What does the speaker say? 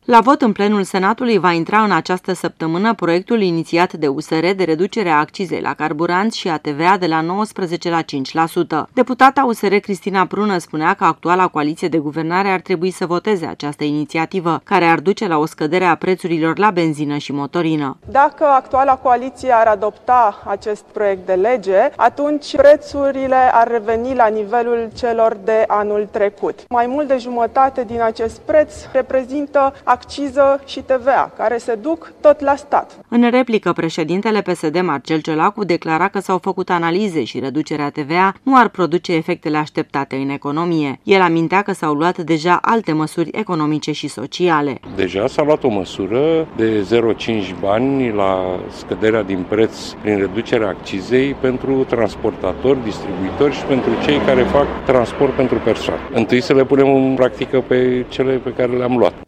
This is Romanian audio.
La vot în plenul Senatului va intra în această săptămână proiectul inițiat de USR de reducere a accizei la carburanți și a TVA de la 19 la 5%. Deputata USR Cristina Prună spunea că actuala coaliție de guvernare ar trebui să voteze această inițiativă, care ar duce la o scădere a prețurilor la benzină și motorină. Dacă actuala coaliție ar adopta acest proiect de lege, atunci prețurile ar reveni la nivelul celor de anul trecut. Mai mult de jumătate din acest preț reprezintă acciză și TVA, care se duc tot la stat. În replică, președintele PSD Marcel Ciolacu declara că s-au făcut analize și reducerea TVA nu ar produce efectele așteptate în economie. El amintea că s-au luat deja alte măsuri economice și sociale. Deja s-a luat o măsură de 0,5 bani la scăderea din preț prin reducerea accizei pentru transportatori, distribuitori și pentru cei care fac transport pentru persoane. Întâi să le punem în practică pe cele pe care le-am luat.